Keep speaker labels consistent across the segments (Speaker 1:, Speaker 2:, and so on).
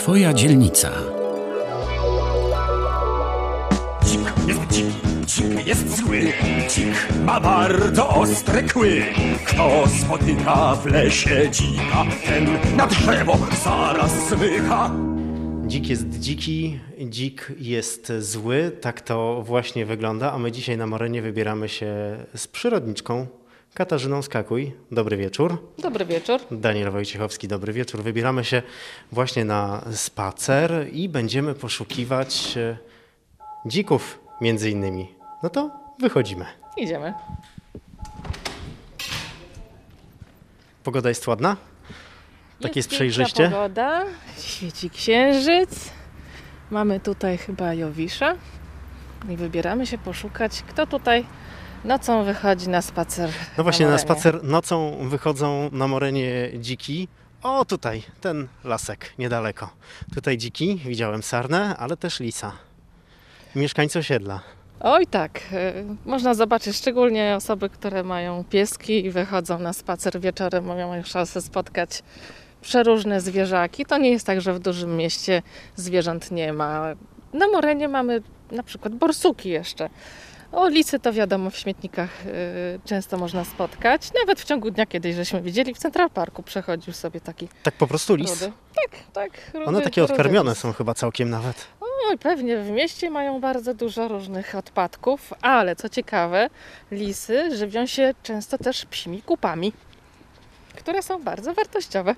Speaker 1: Twoja dzielnica.
Speaker 2: Dzik jest dziki, dzik jest zły, dzik ma bardzo ostre kły. Kto spotyka w lesie dzika, ten na drzewo zaraz zmyka.
Speaker 3: Dzik jest dziki, dzik jest zły, tak to właśnie wygląda, a my dzisiaj na Morenie wybieramy się z przyrodniczką Katarzyną Skakuj. Dobry wieczór.
Speaker 4: Dobry wieczór.
Speaker 3: Daniel Wojciechowski, dobry wieczór. Wybieramy się właśnie na spacer i będziemy poszukiwać dzików między innymi. No to wychodzimy.
Speaker 4: Idziemy.
Speaker 3: Pogoda jest ładna? Tak jest
Speaker 4: piękna
Speaker 3: przejrzyście?
Speaker 4: Pogoda, świeci księżyc. Mamy tutaj chyba Jowisza i wybieramy się poszukać, kto tutaj nocą wychodzi na spacer.
Speaker 3: No właśnie, na
Speaker 4: Morenie.
Speaker 3: spacer nocą wychodzą na Morenie dziki. O, tutaj, ten lasek, niedaleko. Tutaj dziki, widziałem sarnę, ale też lisa. Mieszkańcy osiedla.
Speaker 4: Oj tak, można zobaczyć szczególnie osoby, które mają pieski i wychodzą na spacer wieczorem, mają szansę spotkać przeróżne zwierzaki. To nie jest tak, że w dużym mieście zwierząt nie ma. Na Morenie mamy na przykład borsuki jeszcze. O, lisy to wiadomo, w śmietnikach często można spotkać. Nawet w ciągu dnia kiedyś żeśmy widzieli, w Central Parku przechodził sobie taki
Speaker 3: Tak po prostu lis?
Speaker 4: rudy. Tak.
Speaker 3: One takie odkarmione
Speaker 4: lis.
Speaker 3: są chyba całkiem nawet.
Speaker 4: Oj, pewnie w mieście mają bardzo dużo różnych odpadków, ale co ciekawe, lisy żywią się często też psimi kupami, które są bardzo wartościowe.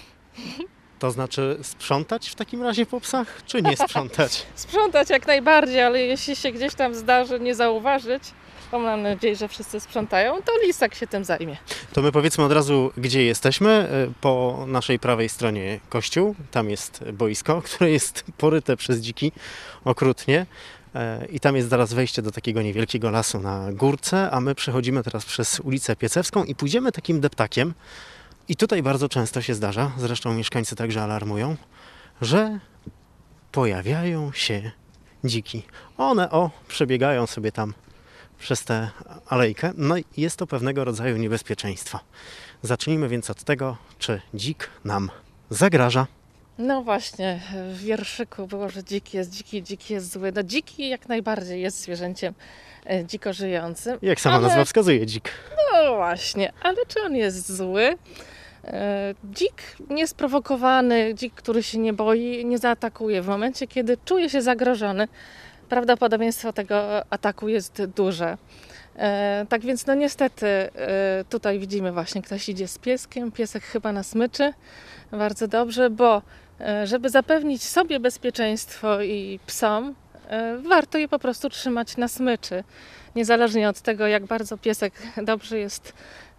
Speaker 3: To znaczy sprzątać w takim razie po psach, czy nie sprzątać?
Speaker 4: Sprzątać jak najbardziej, ale jeśli się gdzieś tam zdarzy nie zauważyć, to mam nadzieję, że wszyscy sprzątają, to lisak się tym zajmie.
Speaker 3: To my powiedzmy od razu, gdzie jesteśmy. Po naszej prawej stronie kościół, tam jest boisko, które jest poryte przez dziki okrutnie. I tam jest zaraz wejście do takiego niewielkiego lasu na górce, a my przechodzimy teraz przez ulicę Piecewską i pójdziemy takim deptakiem. I tutaj bardzo często się zdarza, zresztą mieszkańcy także alarmują, że pojawiają się dziki. One przebiegają sobie tam przez tę alejkę, no i jest to pewnego rodzaju niebezpieczeństwo. Zacznijmy więc od tego, czy dzik nam zagraża.
Speaker 4: No właśnie, w wierszyku było, że dziki jest dziki, dziki jest zły. No dziki jak najbardziej jest zwierzęciem dziko żyjącym.
Speaker 3: Jak sama nazwa wskazuje, dzik.
Speaker 4: No właśnie, ale czy on jest zły? Dzik niesprowokowany, dzik, który się nie boi, nie zaatakuje. W momencie, kiedy czuje się zagrożony, prawdopodobieństwo tego ataku jest duże. Tak więc no niestety tutaj widzimy właśnie, ktoś idzie z pieskiem, piesek chyba na smyczy. Bardzo dobrze, bo żeby zapewnić sobie bezpieczeństwo i psom, warto je po prostu trzymać na smyczy. Niezależnie od tego, jak bardzo piesek dobrze jest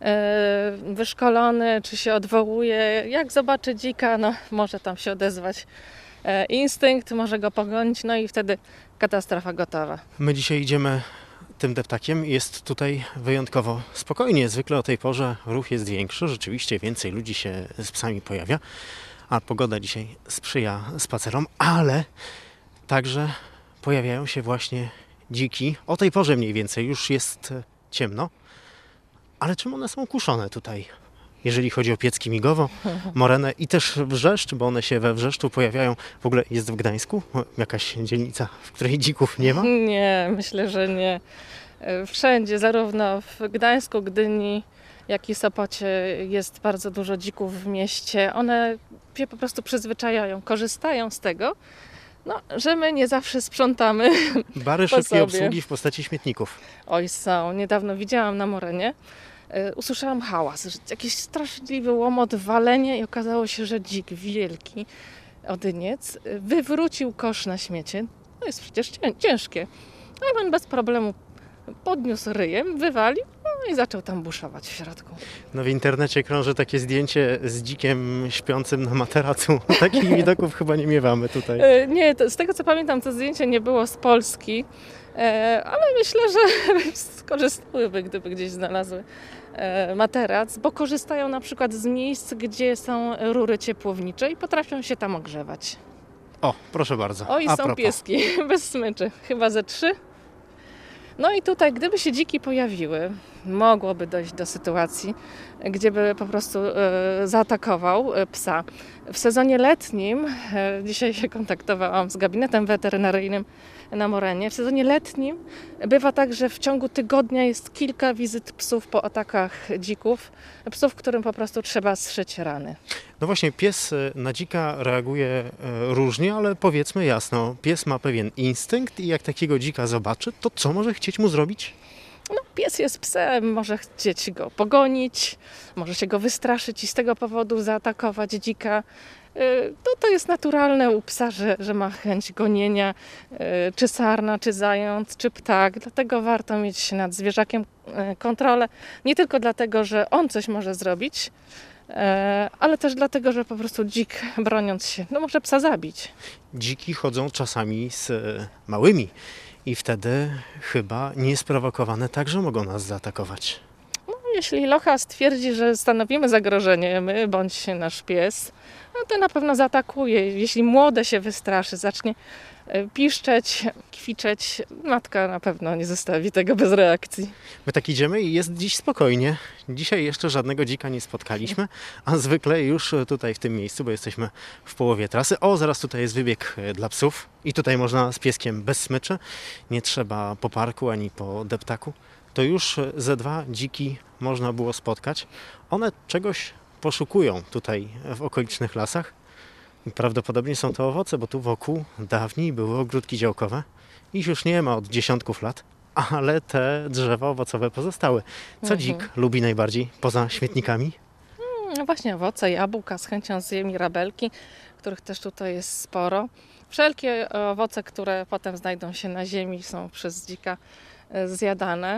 Speaker 4: wyszkolony, czy się odwołuje, jak zobaczy dzika, no może tam się odezwać instynkt, może go pogonić, no i wtedy katastrofa gotowa.
Speaker 3: My dzisiaj idziemy tym deptakiem. Jest tutaj wyjątkowo spokojnie. Zwykle o tej porze ruch jest większy, rzeczywiście więcej ludzi się z psami pojawia, a pogoda dzisiaj sprzyja spacerom, ale także pojawiają się właśnie dziki. O tej porze mniej więcej już jest ciemno, ale czym one są kuszone tutaj? Jeżeli chodzi o Piecki Migowo, Morenę i też Wrzeszcz, bo one się we Wrzeszczu pojawiają. W ogóle jest w Gdańsku jakaś dzielnica, w której dzików nie ma?
Speaker 4: Nie, myślę, że nie. Wszędzie, zarówno w Gdańsku, Gdyni, jak i Sopocie jest bardzo dużo dzików w mieście. One się po prostu przyzwyczajają, korzystają z tego, że my nie zawsze sprzątamy.
Speaker 3: Bary
Speaker 4: po
Speaker 3: szybkiej
Speaker 4: sobie.
Speaker 3: obsługi w postaci śmietników.
Speaker 4: Oj, są. Niedawno widziałam na Morenie. Usłyszałam hałas, że jakiś straszliwy łomot, walenie i okazało się, że dzik wielki, odyniec, wywrócił kosz na śmiecie. To jest przecież ciężkie. Ale on bez problemu podniósł ryjem, wywalił i zaczął tam buszować w środku.
Speaker 3: No w internecie krąży takie zdjęcie z dzikiem śpiącym na materacu. Takich widoków chyba nie miewamy tutaj.
Speaker 4: Nie, z tego co pamiętam, to zdjęcie nie było z Polski, ale myślę, że skorzystałyby, gdyby gdzieś znalazły materac, bo korzystają na przykład z miejsc, gdzie są rury ciepłownicze i potrafią się tam ogrzewać.
Speaker 3: O, proszę bardzo.
Speaker 4: O, i
Speaker 3: A
Speaker 4: są
Speaker 3: propos.
Speaker 4: pieski, bez smyczy, chyba ze 3. No i tutaj, gdyby się dziki pojawiły, mogłoby dojść do sytuacji, gdzie by po prostu zaatakował psa. W sezonie letnim, dzisiaj się kontaktowałam z gabinetem weterynaryjnym na Morenie, w sezonie letnim bywa tak, że w ciągu tygodnia jest kilka wizyt psów po atakach dzików, psów, którym po prostu trzeba zszyć rany.
Speaker 3: No właśnie, pies na dzika reaguje różnie, ale powiedzmy jasno, pies ma pewien instynkt i jak takiego dzika zobaczy, to co może chcieć mu zrobić?
Speaker 4: No, pies jest psem, może chcieć go pogonić, może się go wystraszyć i z tego powodu zaatakować dzika. To jest naturalne u psa, że ma chęć gonienia, czy sarna, czy zając, czy ptak. Dlatego warto mieć nad zwierzakiem kontrolę. Nie tylko dlatego, że on coś może zrobić, ale też dlatego, że po prostu dzik, broniąc się, może psa zabić.
Speaker 3: Dziki chodzą czasami z małymi i wtedy chyba niesprowokowane także mogą nas zaatakować.
Speaker 4: Jeśli locha stwierdzi, że stanowimy zagrożenie, my bądź nasz pies, to na pewno zaatakuje. Jeśli młode się wystraszy, zacznie piszczeć, kwiczeć, matka na pewno nie zostawi tego bez reakcji.
Speaker 3: My tak idziemy i jest dziś spokojnie. Dzisiaj jeszcze żadnego dzika nie spotkaliśmy, a zwykle już tutaj w tym miejscu, bo jesteśmy w połowie trasy. O, zaraz tutaj jest wybieg dla psów i tutaj można z pieskiem bez smyczy. Nie trzeba po parku ani po deptaku. To już ze 2 dziki można było spotkać. One czegoś poszukują tutaj w okolicznych lasach. I prawdopodobnie są to owoce, bo tu wokół dawniej były ogródki działkowe. Ich już nie ma od dziesiątków lat, ale te drzewa owocowe pozostały. Co dzik lubi najbardziej poza śmietnikami?
Speaker 4: No właśnie owoce, jabłka, z chęcią zje mirabelki, których też tutaj jest sporo. Wszelkie owoce, które potem znajdą się na ziemi, są przez dzika zjadane.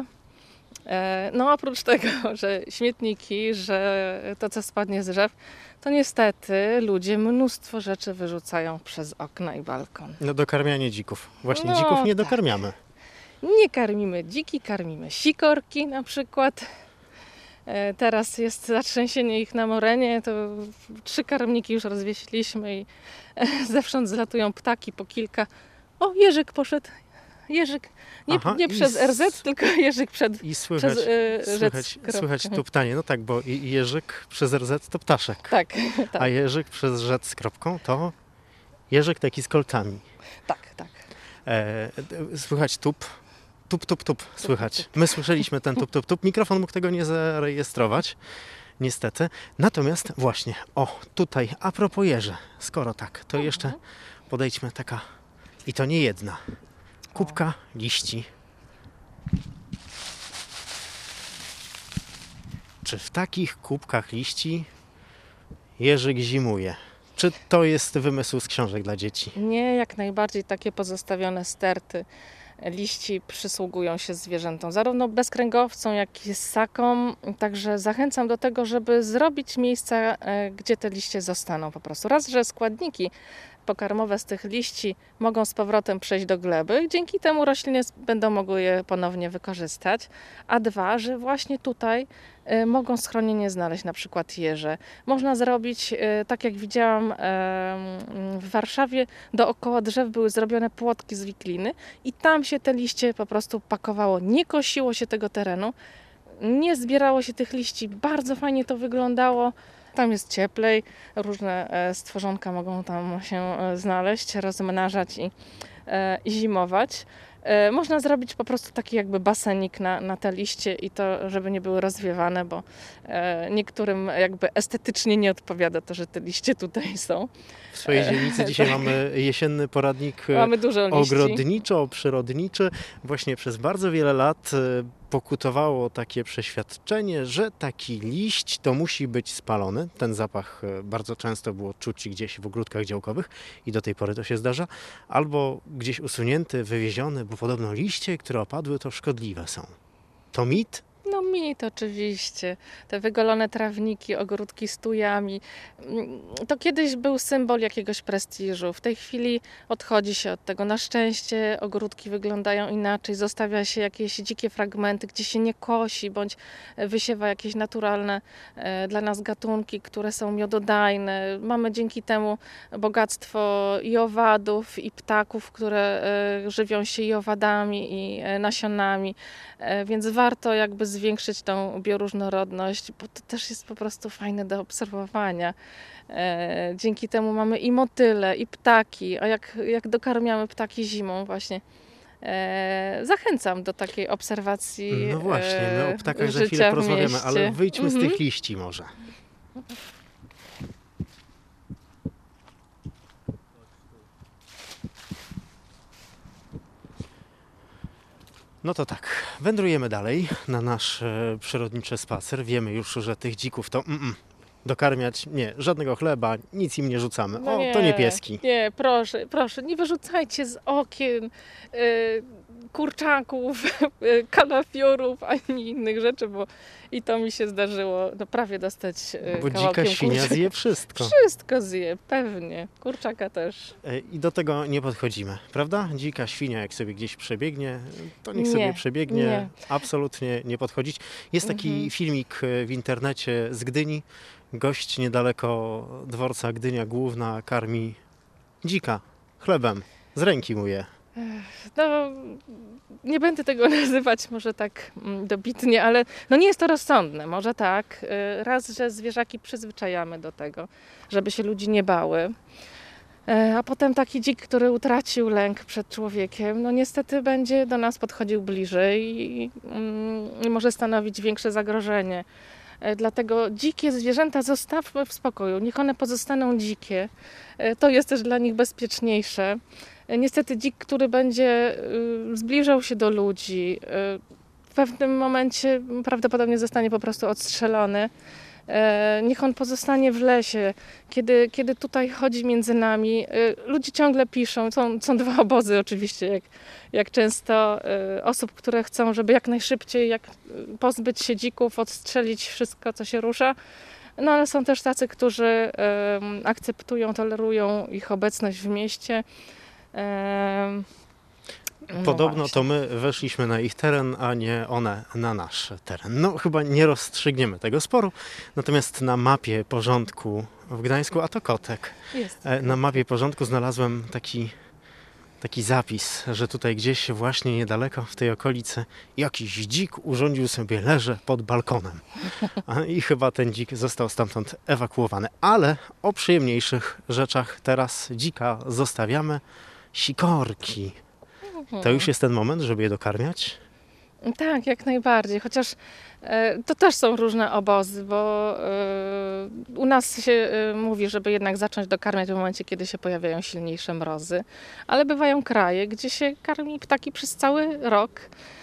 Speaker 4: No oprócz tego, że śmietniki, że to co spadnie z drzew, to niestety ludzie mnóstwo rzeczy wyrzucają przez okna i balkon.
Speaker 3: No dokarmianie dzików. Właśnie dzików nie dokarmiamy.
Speaker 4: Nie karmimy dziki, karmimy sikorki na przykład. Teraz jest zatrzęsienie ich na Morenie, to 3 karmniki już rozwiesiliśmy i zewsząd zlatują ptaki po kilka. O, jeżyk poszedł. Jeżyk, nie przez RZ, tylko jeżyk
Speaker 3: I słychać tuptanie. No tak, bo jeżyk przez RZ to ptaszek.
Speaker 4: Tak.
Speaker 3: A jeżyk przez rzec z kropką to jeżyk taki z kolcami.
Speaker 4: Tak.
Speaker 3: Słychać tup. Słychać. My słyszeliśmy ten tup. Mikrofon mógł tego nie zarejestrować, niestety. Natomiast właśnie, tutaj, a propos jeży, skoro tak, to jeszcze podejdźmy taka, i to nie jedna, kubka liści. Czy w takich kubkach liści jeżyk zimuje? Czy to jest wymysł z książek dla dzieci?
Speaker 4: Nie, jak najbardziej takie pozostawione sterty liści przysługują się zwierzętom, zarówno bezkręgowcom, jak i ssakom. Także zachęcam do tego, żeby zrobić miejsca, gdzie te liście zostaną po prostu. Raz, że składniki pokarmowe z tych liści mogą z powrotem przejść do gleby i dzięki temu rośliny będą mogły je ponownie wykorzystać. A 2, że właśnie tutaj mogą schronienie znaleźć na przykład jeże. Można zrobić, tak jak widziałam w Warszawie, dookoła drzew były zrobione płotki z wikliny i tam się te liście po prostu pakowało. Nie kosiło się tego terenu, nie zbierało się tych liści. Bardzo fajnie to wyglądało. Tam jest cieplej, różne stworzonka mogą tam się znaleźć, rozmnażać i zimować. Można zrobić po prostu taki jakby basenik na te liście i to, żeby nie były rozwiewane, bo niektórym jakby estetycznie nie odpowiada to, że te liście tutaj są.
Speaker 3: W swojej dzielnicy dzisiaj mamy jesienny poradnik ogrodniczo-przyrodniczy. Właśnie przez bardzo wiele lat pokutowało takie przeświadczenie, że taki liść to musi być spalony. Ten zapach bardzo często było czuć gdzieś w ogródkach działkowych i do tej pory to się zdarza. Albo gdzieś usunięty, wywieziony, bo podobno liście, które opadły, to szkodliwe są. To mit?
Speaker 4: No mit oczywiście. Te wygolone trawniki, ogródki z tujami. To kiedyś był symbol jakiegoś prestiżu. W tej chwili odchodzi się od tego. Na szczęście ogródki wyglądają inaczej. Zostawia się jakieś dzikie fragmenty, gdzie się nie kosi, bądź wysiewa jakieś naturalne dla nas gatunki, które są miododajne. Mamy dzięki temu bogactwo i owadów, i ptaków, które żywią się i owadami, i nasionami. Więc warto jakby zwiększyć zwiększyć tą bioróżnorodność, bo to też jest po prostu fajne do obserwowania. Dzięki temu mamy i motyle, i ptaki, a jak dokarmiamy ptaki zimą właśnie, zachęcam do takiej obserwacji
Speaker 3: No właśnie, my o ptakach za
Speaker 4: życia
Speaker 3: chwilę
Speaker 4: w
Speaker 3: porozmawiamy,
Speaker 4: mieście.
Speaker 3: ale wyjdźmy z
Speaker 4: Mhm.
Speaker 3: tych liści może. No to tak, wędrujemy dalej na nasz przyrodniczy spacer. Wiemy już, że tych dzików to dokarmiać nie, żadnego chleba, nic im nie rzucamy.
Speaker 4: No
Speaker 3: To nie pieski.
Speaker 4: Nie, proszę, nie wyrzucajcie z okien kurczaków, kalafiorów, ani innych rzeczy, bo i to mi się zdarzyło prawie dostać
Speaker 3: Bo dzika
Speaker 4: kawałkiem
Speaker 3: świnia
Speaker 4: kurczaka.
Speaker 3: zje wszystko.
Speaker 4: Wszystko zje, pewnie. Kurczaka też.
Speaker 3: I do tego nie podchodzimy, prawda? Dzika świnia, jak sobie gdzieś przebiegnie, to niech
Speaker 4: Nie,
Speaker 3: sobie przebiegnie.
Speaker 4: nie.
Speaker 3: Absolutnie nie podchodzić. Jest taki filmik w internecie z Gdyni. Gość niedaleko dworca Gdynia Główna karmi dzika chlebem. Z ręki mu je.
Speaker 4: No, nie będę tego nazywać może tak dobitnie, ale no nie jest to rozsądne, może tak. Raz, że zwierzaki przyzwyczajamy do tego, żeby się ludzi nie bały. A potem taki dzik, który utracił lęk przed człowiekiem, no niestety będzie do nas podchodził bliżej i może stanowić większe zagrożenie. Dlatego dzikie zwierzęta zostawmy w spokoju, niech one pozostaną dzikie. To jest też dla nich bezpieczniejsze. Niestety dzik, który będzie zbliżał się do ludzi, w pewnym momencie prawdopodobnie zostanie po prostu odstrzelony. Niech on pozostanie w lesie. Kiedy tutaj chodzi między nami, ludzie ciągle piszą, są dwa obozy oczywiście, jak często osób, które chcą, żeby jak najszybciej pozbyć się dzików, odstrzelić wszystko, co się rusza. No ale są też tacy, którzy akceptują, tolerują ich obecność w mieście. No
Speaker 3: Podobno
Speaker 4: właśnie.
Speaker 3: to my weszliśmy na ich teren, a nie one na nasz teren. No chyba nie rozstrzygniemy tego sporu. Natomiast na mapie porządku w Gdańsku, a to kotek,
Speaker 4: Jest.
Speaker 3: na mapie porządku znalazłem taki zapis, że tutaj gdzieś właśnie niedaleko w tej okolicy jakiś dzik urządził sobie leże pod balkonem. I chyba ten dzik został stamtąd ewakuowany. Ale o przyjemniejszych rzeczach teraz dzika zostawiamy. Sikorki. To już jest ten moment, żeby je dokarmiać?
Speaker 4: Tak, jak najbardziej. Chociaż to też są różne obozy, bo u nas się mówi, żeby jednak zacząć dokarmiać w momencie, kiedy się pojawiają silniejsze mrozy. Ale bywają kraje, gdzie się karmi ptaki przez cały rok.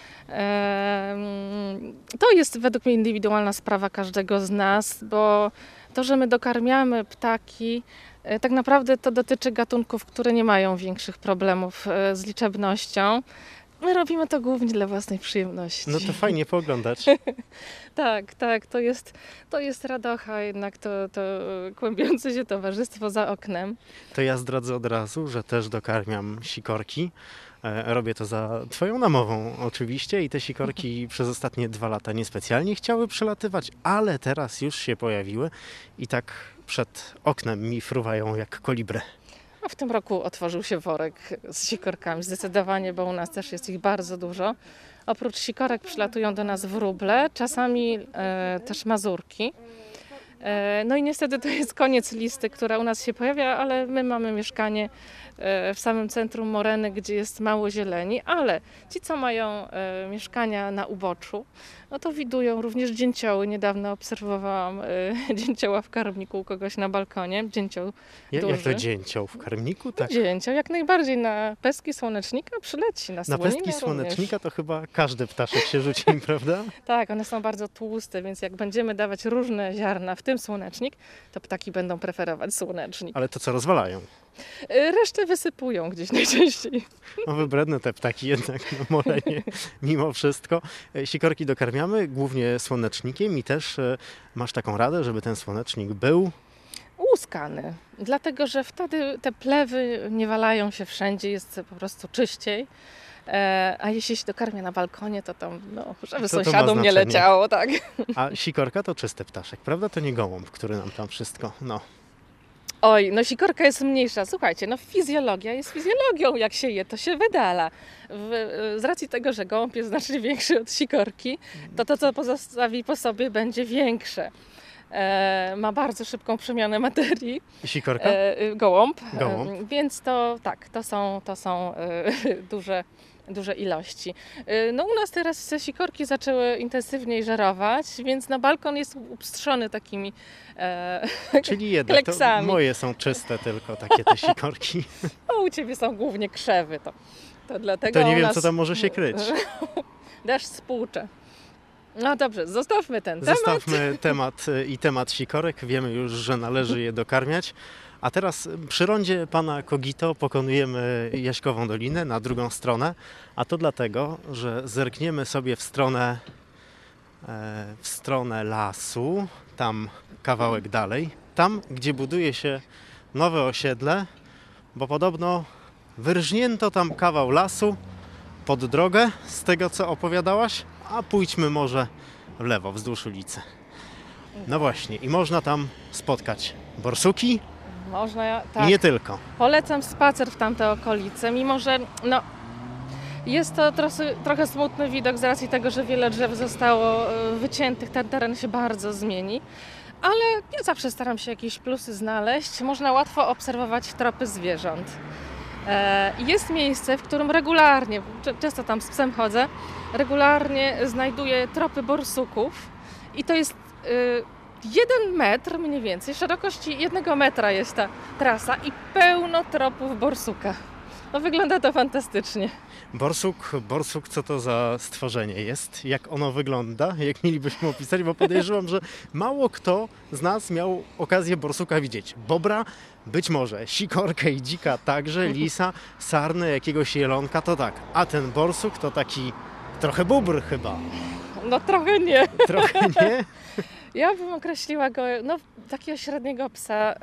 Speaker 4: To jest według mnie indywidualna sprawa każdego z nas, bo to, że my dokarmiamy ptaki, tak naprawdę to dotyczy gatunków, które nie mają większych problemów z liczebnością. My robimy to głównie dla własnej przyjemności.
Speaker 3: No to fajnie pooglądać.
Speaker 4: Tak, to jest radocha, jednak to kłębiące się towarzystwo za oknem.
Speaker 3: To ja zdradzę od razu, że też dokarmiam sikorki. Robię to za twoją namową oczywiście i te sikorki przez ostatnie 2 lata niespecjalnie chciały przelatywać, ale teraz już się pojawiły i tak przed oknem mi fruwają jak kolibry.
Speaker 4: A w tym roku otworzył się worek z sikorkami, zdecydowanie, bo u nas też jest ich bardzo dużo. Oprócz sikorek przylatują do nas wróble, czasami też mazurki. No i niestety to jest koniec listy, która u nas się pojawia, ale my mamy mieszkanie w samym centrum Moreny, gdzie jest mało zieleni, ale ci, co mają mieszkania na uboczu, no to widują również dzięcioły. Niedawno obserwowałam dzięcioła w karmniku u kogoś na balkonie. Dzięcioł
Speaker 3: Jak
Speaker 4: duży.
Speaker 3: to dzięcioł w karmniku? Tak.
Speaker 4: Dzięcioł jak najbardziej na pestki słonecznika przyleci, na
Speaker 3: Na
Speaker 4: słoninę
Speaker 3: pestki
Speaker 4: również.
Speaker 3: słonecznika to chyba każdy ptaszek się rzuci, prawda?
Speaker 4: Tak, one są bardzo tłuste, więc jak będziemy dawać różne ziarna, w tym słonecznik, to ptaki będą preferować słonecznik.
Speaker 3: Ale to co rozwalają?
Speaker 4: Resztę wysypują gdzieś najczęściej.
Speaker 3: No wybredne te ptaki jednak na Morenie mimo wszystko. Sikorki dokarmiamy głównie słonecznikiem i też masz taką radę, żeby ten słonecznik był
Speaker 4: Łuskany, dlatego że wtedy te plewy nie walają się wszędzie, jest po prostu czyściej. A jeśli się dokarmia na balkonie, to tam, no, żeby
Speaker 3: To ma
Speaker 4: sąsiadom nie
Speaker 3: znaczenie.
Speaker 4: leciało, tak.
Speaker 3: A sikorka to czysty ptaszek, prawda? To nie gołąb, który nam tam wszystko, no.
Speaker 4: Oj, no sikorka jest mniejsza. Słuchajcie, no fizjologia jest fizjologią. Jak się je, to się wydala. Z racji tego, że gołąb jest znacznie większy od sikorki, to co pozostawi po sobie będzie większe. Ma bardzo szybką przemianę materii.
Speaker 3: Sikorka?
Speaker 4: Gołąb.
Speaker 3: Gołąb.
Speaker 4: Więc to tak, to są duże ilości. No u nas teraz te sikorki zaczęły intensywniej żerować, więc na balkon jest upstrzony takimi
Speaker 3: Czyli jednak, to
Speaker 4: kleksami.
Speaker 3: moje są czyste tylko takie te sikorki.
Speaker 4: O, u Ciebie są głównie krzewy, to dlatego
Speaker 3: To nie
Speaker 4: u
Speaker 3: wiem,
Speaker 4: nas
Speaker 3: co tam może się kryć.
Speaker 4: deszcz spłucze. No dobrze, zostawmy ten temat.
Speaker 3: Zostawmy temat sikorek. Wiemy już, że należy je dokarmiać. A teraz przy rondzie pana Kogito pokonujemy Jaśkową Dolinę na drugą stronę. A to dlatego, że zerkniemy sobie w stronę lasu, tam kawałek dalej, tam gdzie buduje się nowe osiedle, bo podobno wyrżnięto tam kawał lasu pod drogę, z tego co opowiadałaś, a pójdźmy może w lewo, wzdłuż ulicy. No właśnie, i można tam spotkać borsuki
Speaker 4: Można,
Speaker 3: i
Speaker 4: tak.
Speaker 3: nie tylko.
Speaker 4: Polecam spacer w tamte okolice, mimo że jest to trochę smutny widok z racji tego, że wiele drzew zostało wyciętych, ten teren się bardzo zmieni. Ale ja zawsze staram się jakieś plusy znaleźć. Można łatwo obserwować tropy zwierząt. Jest miejsce, w którym regularnie, często tam z psem chodzę, regularnie znajduję tropy borsuków i to jest 1 metr mniej więcej, szerokości 1 metra jest ta trasa i pełno tropów borsuka. No wygląda to fantastycznie.
Speaker 3: Borsuk, co to za stworzenie jest? Jak ono wygląda? Jak mielibyśmy opisać? Bo podejrzewam, że mało kto z nas miał okazję borsuka widzieć. Bobra być może, sikorkę i dzika także, lisa, sarnę, jakiegoś jelonka to tak. A ten borsuk to taki trochę bóbr chyba.
Speaker 4: No trochę nie.
Speaker 3: Trochę nie?
Speaker 4: Ja bym określiła go, takiego średniego psa.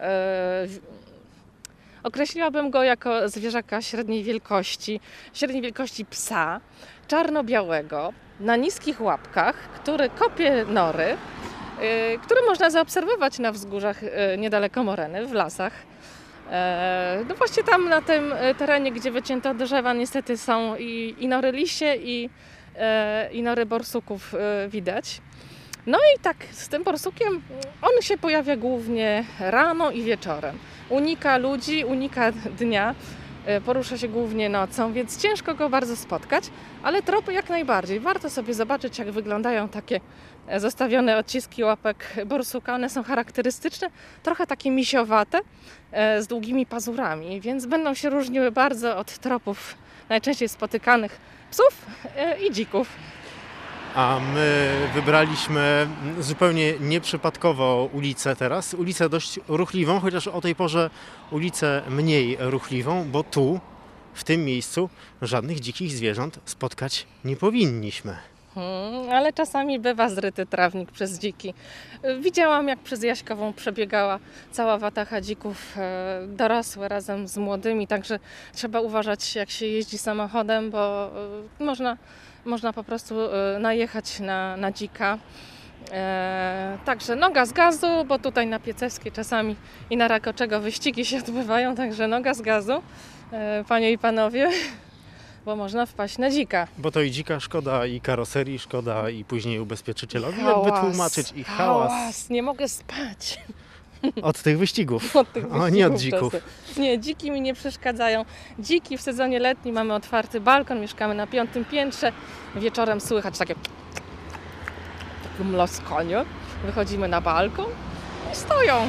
Speaker 4: Określiłabym go jako zwierzaka średniej wielkości psa, czarno-białego, na niskich łapkach, który kopie nory, który można zaobserwować na wzgórzach niedaleko Moreny, w lasach. No właśnie tam na tym terenie, gdzie wycięto drzewa, niestety są i nory lisie, i nory borsuków widać. No i tak, z tym borsukiem on się pojawia głównie rano i wieczorem. Unika ludzi, unika dnia, porusza się głównie nocą, więc ciężko go bardzo spotkać, ale tropy jak najbardziej. Warto sobie zobaczyć, jak wyglądają takie zostawione odciski łapek borsuka. One są charakterystyczne, trochę takie misiowate, z długimi pazurami, więc będą się różniły bardzo od tropów najczęściej spotykanych psów i dzików.
Speaker 3: A my wybraliśmy zupełnie nieprzypadkowo ulicę teraz. Ulicę dość ruchliwą, chociaż o tej porze ulicę mniej ruchliwą, bo tu, w tym miejscu, żadnych dzikich zwierząt spotkać nie powinniśmy.
Speaker 4: Ale czasami bywa zryty trawnik przez dziki. Widziałam, jak przez Jaśkową przebiegała cała watacha dzików dorosłe razem z młodymi, także trzeba uważać, jak się jeździ samochodem, bo można po prostu najechać na dzika. Także noga z gazu, bo tutaj na Piecewskiej czasami i na Rakoczego wyścigi się odbywają, także noga z gazu, panie i panowie, bo można wpaść na dzika.
Speaker 3: Bo to i dzika szkoda, i karoserii szkoda, i później ubezpieczycielowi. Jak
Speaker 4: Hałas,
Speaker 3: wytłumaczyć i hałas
Speaker 4: nie mogę spać.
Speaker 3: od tych wyścigów.
Speaker 4: Od tych
Speaker 3: A nie od
Speaker 4: wyścigów
Speaker 3: dzików.
Speaker 4: czasem. Nie, dziki mi nie przeszkadzają. Dziki w sezonie letnim mamy otwarty balkon, mieszkamy na 5. piętrze. Wieczorem słychać takie mloskanie. Wychodzimy na balkon i stoją.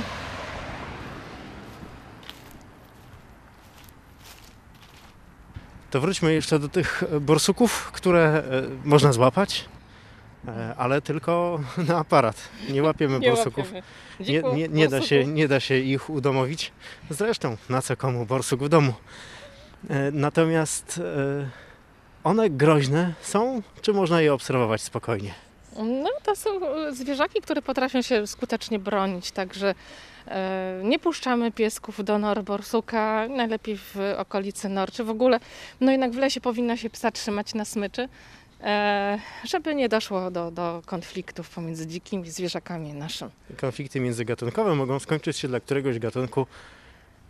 Speaker 3: To wróćmy jeszcze do tych borsuków, które można złapać, ale tylko na aparat. Nie łapiemy borsuków.
Speaker 4: łapiemy dzików,
Speaker 3: Nie da się ich udomowić. Zresztą, na co komu borsuk w domu. Natomiast one groźne są, czy można je obserwować spokojnie?
Speaker 4: No to są zwierzaki, które potrafią się skutecznie bronić, także nie puszczamy piesków do nor borsuka, najlepiej w okolicy nor, czy w ogóle, no jednak w lesie powinno się psa trzymać na smyczy, żeby nie doszło do konfliktów pomiędzy dzikimi zwierzakami naszym.
Speaker 3: Konflikty międzygatunkowe mogą skończyć się dla któregoś gatunku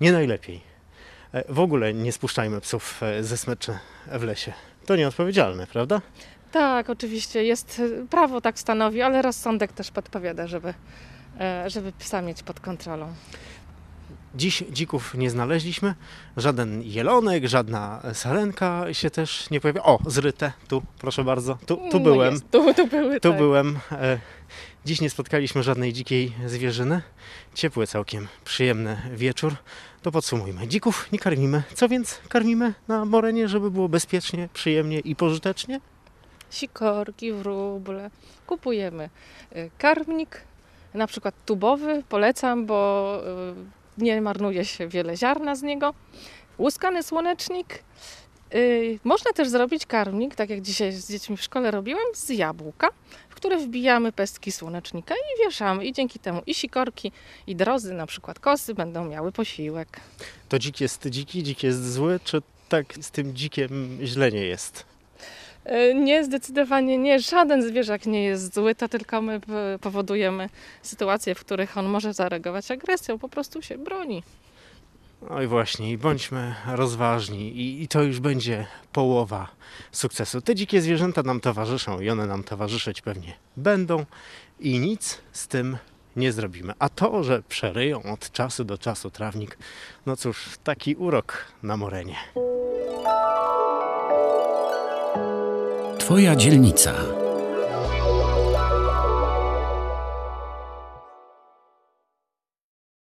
Speaker 3: nie najlepiej. W ogóle nie spuszczajmy psów ze smyczy w lesie. To nieodpowiedzialne, prawda?
Speaker 4: Tak, oczywiście, jest prawo tak stanowi, ale rozsądek też podpowiada, żeby psa mieć pod kontrolą.
Speaker 3: Dziś dzików nie znaleźliśmy, żaden jelonek, żadna sarenka się też nie pojawia. O, zryte, tu, proszę bardzo, tu byłem.
Speaker 4: Jest, tu były,
Speaker 3: Tu
Speaker 4: tak.
Speaker 3: byłem. Dziś nie spotkaliśmy żadnej dzikiej zwierzyny. Ciepły całkiem, przyjemny wieczór. To podsumujmy. Dzików nie karmimy. Co więc karmimy na morenie, żeby było bezpiecznie, przyjemnie i pożytecznie?
Speaker 4: Sikorki, wróble. Kupujemy karmnik, na przykład tubowy, polecam, bo nie marnuje się wiele ziarna z niego. Łuskany słonecznik. Można też zrobić karmnik, tak jak dzisiaj z dziećmi w szkole robiłam, z jabłka, w które wbijamy pestki słonecznika i wieszamy. I dzięki temu i sikorki, i drozdy, na przykład kosy, będą miały posiłek.
Speaker 3: To dzik jest dziki, dzik jest zły, czy tak z tym dzikiem źle nie jest?
Speaker 4: Nie, zdecydowanie nie. Żaden zwierzak nie jest zły, to tylko my powodujemy sytuacje, w których on może zareagować agresją, po prostu się broni.
Speaker 3: Oj właśnie, i bądźmy rozważni i to już będzie połowa sukcesu. Te dzikie zwierzęta nam towarzyszą i one nam towarzyszyć pewnie będą i nic z tym nie zrobimy. A to, że przeryją od czasu do czasu trawnik, no cóż, taki urok na morenie.
Speaker 1: Twoja dzielnica.